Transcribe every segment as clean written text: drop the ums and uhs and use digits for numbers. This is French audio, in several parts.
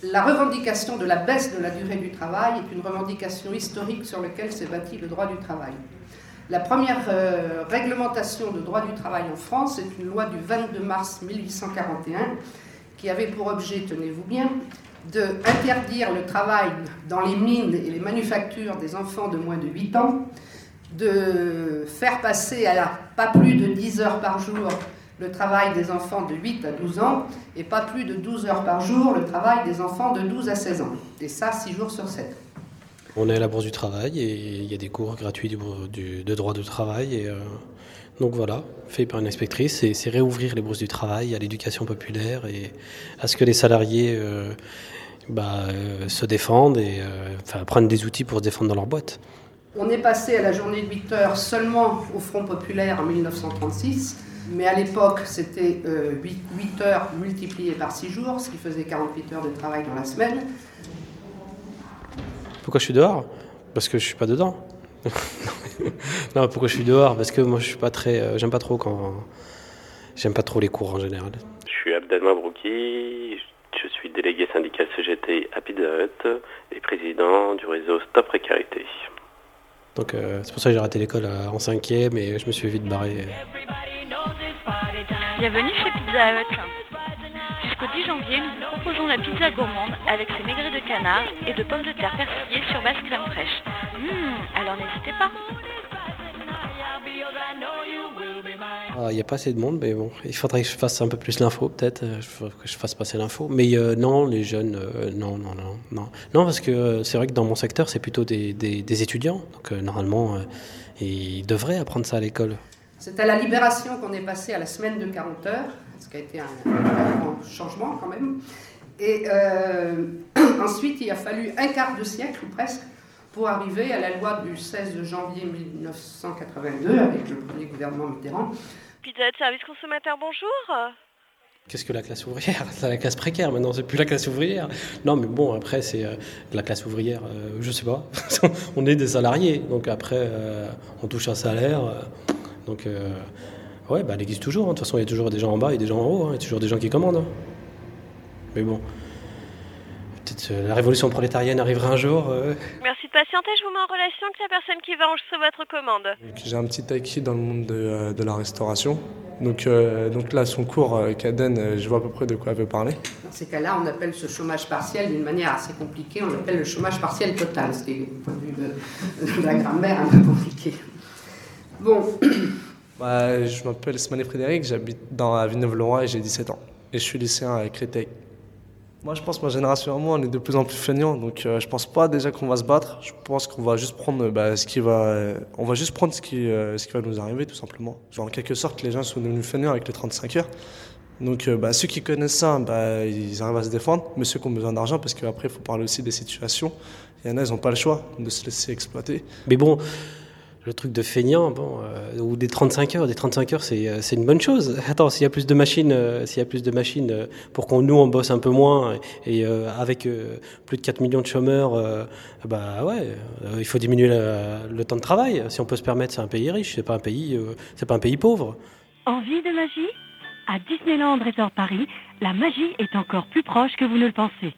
La revendication de la baisse de la durée du travail est une revendication historique sur laquelle s'est bâti le droit du travail. La première réglementation de droit du travail en France est une loi du 22 mars 1841 qui avait pour objet, tenez-vous bien, d'interdire le travail dans les mines et les manufactures des enfants de moins de 8 ans, de faire passer à pas plus de 10 heures par jour le travail des enfants de 8 à 12 ans et pas plus de 12 heures par jour le travail des enfants de 12 à 16 ans. Et ça, 6 jours sur 7. On est à la Bourse du Travail et il y a des cours gratuits de droit du travail. Et, donc voilà, fait par une inspectrice, c'est réouvrir les bourses du travail à l'éducation populaire et à ce que les salariés se défendent et prennent des outils pour se défendre dans leur boîte. On est passé à la journée de 8 heures seulement au Front populaire en 1936. Mais à l'époque, c'était 8 heures multipliées par 6 jours, ce qui faisait 48 heures de travail dans la semaine. Pourquoi je suis dehors ? Parce que je suis pas dedans. Non, pourquoi je suis dehors ? Parce que moi, je suis pas très, j'aime pas trop les cours en général. Je suis Abdel Mabrouki, je suis délégué syndical CGT à Pizza Hut et président du réseau Stop Précarité. Donc c'est pour ça que j'ai raté l'école en 5e et je me suis vite barré. Bienvenue chez Pizza Hut. Jusqu'au 10 janvier, nous vous proposons la pizza gourmande avec ses maigrets de canard et de pommes de terre persillées sur base crème fraîche. Alors n'hésitez pas. Il n'y a pas assez de monde, mais bon, il faudrait que je fasse un peu plus l'info, peut-être. Il faudrait que je fasse passer l'info. Mais non, les jeunes, non. Non, parce que c'est vrai que dans mon secteur, c'est plutôt des étudiants. Donc normalement, ils devraient apprendre ça à l'école. C'est à la Libération qu'on est passé à la semaine de 40 heures, ce qui a été un grand changement quand même. Et ensuite, il a fallu un quart de siècle, ou presque, pour arriver à la loi du 16 janvier 1982, avec le premier gouvernement Mitterrand. Pizza Hut Service Consommateur, bonjour. Qu'est-ce que la classe ouvrière ? C'est la classe précaire, maintenant, c'est plus la classe ouvrière. Non, mais bon, après, c'est la classe ouvrière, je sais pas. On est des salariés, donc après, on touche un salaire. Donc, elle existe toujours. De toute façon, il y a toujours des gens en bas et des gens en haut. Il y a toujours des gens qui commandent. Mais bon, peut-être la révolution prolétarienne arrivera un jour. Merci de patienter, je vous mets en relation avec la personne qui va enregistrer votre commande. Donc, j'ai un petit acquis dans le monde de la restauration. Donc là, son cours qu'elle donne, je vois à peu près de quoi elle veut parler. Dans ces cas-là, on appelle ce chômage partiel d'une manière assez compliquée. On l'appelle le chômage partiel total, ce qui est, du point de vue de la grammaire, un peu compliqué. Bon. Je m'appelle Smané Frédéric, j'habite à Villeneuve-le-Roi et j'ai 17 ans. Et je suis lycéen à Créteil. Moi, je pense que ma génération, moi, on est de plus en plus feignants. Donc, je pense pas déjà qu'on va se battre. Je pense qu'on va juste prendre on va juste prendre ce qui va nous arriver, tout simplement. Genre, en quelque sorte, les gens sont devenus feignants avec les 35 heures. Donc, ceux qui connaissent ça, ils arrivent à se défendre. Mais ceux qui ont besoin d'argent, parce qu'après, il faut parler aussi des situations. Il y en a, ils n'ont pas le choix de se laisser exploiter. Mais bon, le truc de feignant, ou des 35 heures, c'est une bonne chose. Attends, s'il y a plus de machines, pour nous on bosse un peu moins, et avec plus de 4 millions de chômeurs, il faut diminuer le temps de travail. Si on peut se permettre, c'est un pays riche, c'est pas un pays pauvre. Envie de magie ? À Disneyland Resort Paris, la magie est encore plus proche que vous ne le pensez.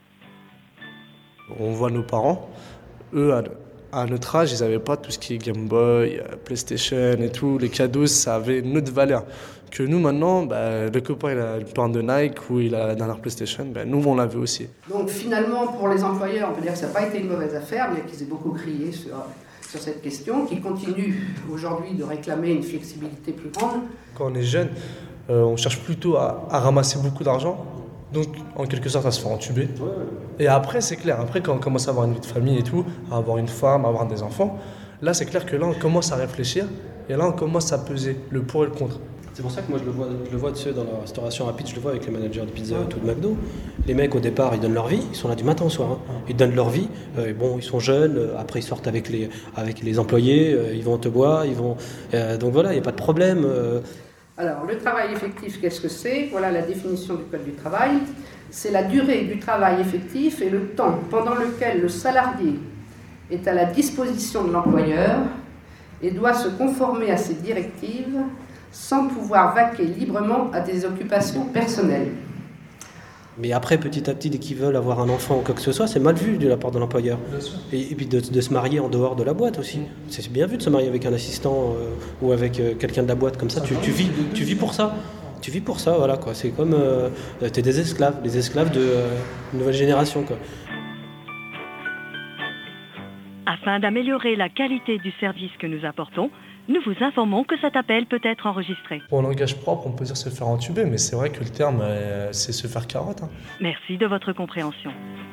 On voit nos parents, eux, à notre âge, ils n'avaient pas tout ce qui est Game Boy, PlayStation et tout. Les cadeaux, ça avait une autre valeur. Que nous, maintenant, le copain, il a le pain de Nike ou il a la dernière PlayStation, nous, on l'avait aussi. Donc finalement, pour les employeurs, on peut dire que ça n'a pas été une mauvaise affaire, bien qu'ils aient beaucoup crié sur cette question, qui continuent aujourd'hui de réclamer une flexibilité plus grande. Quand on est jeune, on cherche plutôt à ramasser beaucoup d'argent. Donc, en quelque sorte, à se faire entuber. Et après, c'est clair. Après, quand on commence à avoir une vie de famille et tout, à avoir une femme, à avoir des enfants, là, c'est clair que là, on commence à réfléchir. Et là, on commence à peser le pour et le contre. C'est pour ça que moi, je le vois dans la restauration rapide, je le vois avec les managers de Pizza Hut ou de McDo. Les mecs, au départ, ils donnent leur vie. Ils sont là du matin au soir. Ils donnent leur vie. Ils sont jeunes. Après, ils sortent avec les employés. Ils vont au Tebois. Donc voilà, il n'y a pas de problème. Alors, le travail effectif, qu'est-ce que c'est ? Voilà la définition du Code du travail. C'est la durée du travail effectif et le temps pendant lequel le salarié est à la disposition de l'employeur et doit se conformer à ses directives sans pouvoir vaquer librement à des occupations personnelles. Mais après, petit à petit, dès qu'ils veulent avoir un enfant ou quoi que ce soit, c'est mal vu de la part de l'employeur. Et puis de se marier en dehors de la boîte aussi. C'est bien vu de se marier avec un assistant ou avec quelqu'un de la boîte comme ça. Tu vis pour ça. Tu vis pour ça, voilà quoi. C'est comme t'es des esclaves de nouvelle génération quoi. Afin d'améliorer la qualité du service que nous apportons, nous vous informons que cet appel peut être enregistré. Pour un langage propre, on peut dire se faire entuber, mais c'est vrai que le terme, c'est se faire carotte. Hein. Merci de votre compréhension.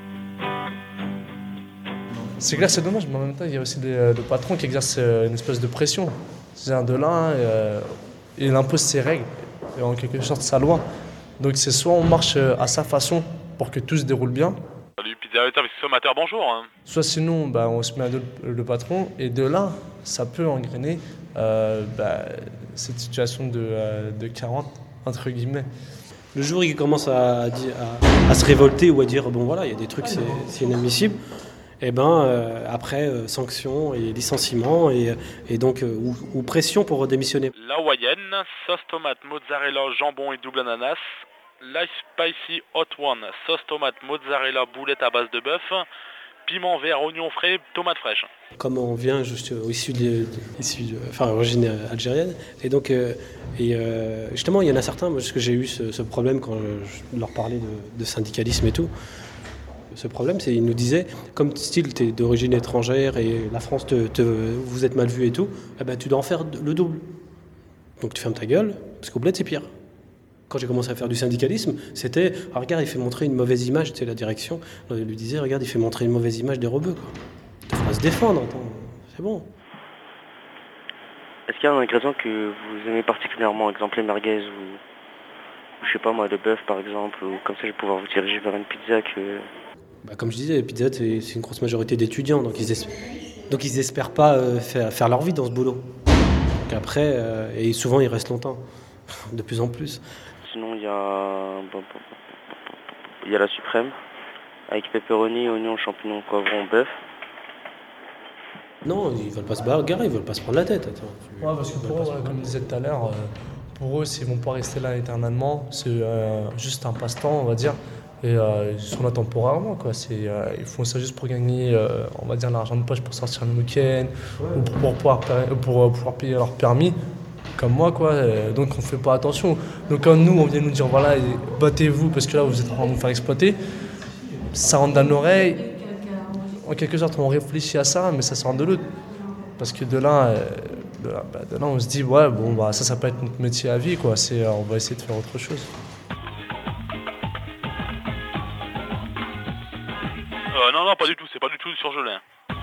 C'est clair, c'est dommage, mais en même temps, il y a aussi le patron qui exerce une espèce de pression. C'est-à-dire de là, il impose ses règles, et en quelque sorte sa loi. Donc c'est soit on marche à sa façon pour que tout se déroule bien, Salut Pizza Hut, avec Sommateur, bonjour. soit sinon on se met à dos le patron, et de là, ça peut engrainer cette situation de carotte, entre guillemets. Le jour où il commence à se révolter ou à dire bon voilà, il y a des trucs, c'est inadmissible, et après sanctions et licenciement et donc ou pression pour démissionner. La Hawaïenne, sauce tomate, mozzarella, jambon et double ananas. La Spicy Hot One, sauce tomate, mozzarella, boulette à base de bœuf. Piment vert, oignon frais, tomate fraîche. Comme on vient issu d'origine algérienne, et donc justement il y en a certains, parce que j'ai eu ce problème quand je leur parlais de syndicalisme et tout. Ce problème, c'est qu'ils nous disaient, comme style t'es d'origine étrangère et la France vous êtes mal vu et tout, tu dois en faire le double. Donc tu fermes ta gueule, parce qu'au bled c'est pire. Quand j'ai commencé à faire du syndicalisme, c'était regarde, il fait montrer une mauvaise image, la direction lui disait regarde, il fait montrer une mauvaise image des rebeux quoi. Il faudra se défendre, attends, c'est bon. Est-ce qu'il y a un ingrédient que vous aimez particulièrement, exemple les merguez ou je sais pas moi, le bœuf par exemple, ou comme ça je vais pouvoir vous diriger vers une pizza que... Comme je disais, les Pizza Hut, c'est une grosse majorité d'étudiants, donc ils espèrent pas faire leur vie dans ce boulot. Donc après, et souvent ils restent longtemps, de plus en plus. Sinon il y a la suprême, avec pepperoni, oignons, champignons, poivrons, bœuf. Non, ils veulent pas se bagarrer, ils veulent pas se prendre la tête. Attends, Ouais, parce que pour eux, comme je disais tout à l'heure, pour eux, s'ils vont pas rester là éternellement, c'est juste un passe-temps, on va dire. Et ils sont là temporairement, quoi. Ils font ça juste pour gagner, on va dire, l'argent de poche pour sortir le week-end, ou pour pouvoir payer leur permis, comme moi, quoi. Donc on fait pas attention. Donc quand nous, on vient nous dire, voilà, battez-vous parce que là, vous êtes en train de nous faire exploiter, ça rentre dans l'oreille. En quelque sorte, on réfléchit à ça, mais ça sort de l'autre. Parce que de là, on se dit, ouais, bon, ça peut être notre métier à vie, quoi. On va essayer de faire autre chose. Non, pas du tout, c'est pas du tout surgelé.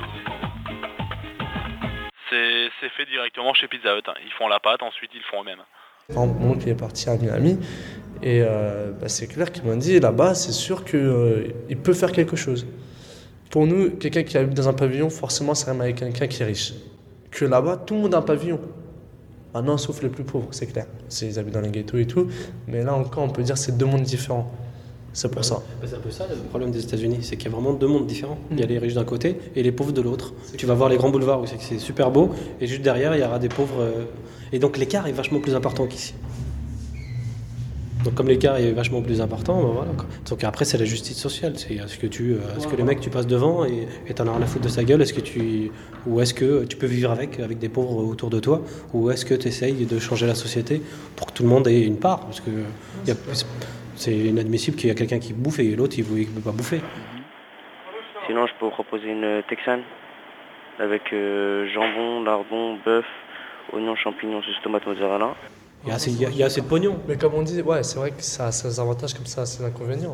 C'est fait directement chez Pizza Hut. Ils font la pâte, ensuite ils font eux-mêmes. Mon oncle est parti à Miami et c'est clair qu'il m'a dit là-bas, c'est sûr qu'il peut faire quelque chose. Pour nous, quelqu'un qui habite dans un pavillon, forcément, ça rime avec quelqu'un qui est riche. Que là-bas, tout le monde a un pavillon. Ah non, sauf les plus pauvres, c'est clair. Ils habitent dans les ghettos et tout. Mais là encore, on peut dire que c'est deux mondes différents. C'est pour ça. C'est un peu ça le problème des États-Unis, c'est qu'il y a vraiment deux mondes différents. Il y a les riches d'un côté et les pauvres de l'autre. Tu vas voir les grands boulevards où c'est super beau, et juste derrière, il y aura des pauvres. Et donc l'écart est vachement plus important qu'ici. Donc comme l'écart est vachement plus important, voilà quoi. Donc après, c'est la justice sociale. C'est est-ce que les mecs tu passes devant et t'en as rien à foutre de sa gueule, ou est-ce que tu peux vivre avec des pauvres autour de toi, ou est-ce que tu essayes de changer la société pour que tout le monde ait une part, parce que c'est inadmissible qu'il y a quelqu'un qui bouffe et l'autre il ne peut pas bouffer. Sinon, je peux vous proposer une texane avec jambon, lardon, bœuf, oignons, champignons, sauce tomate, mozzarella. Il y a assez de pognon. Mais comme on dit, ouais, c'est vrai que ça a ses avantages comme ça, ses inconvénients.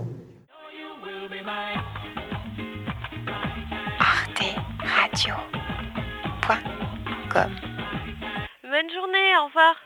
arteradio.com. Bonne journée, au revoir.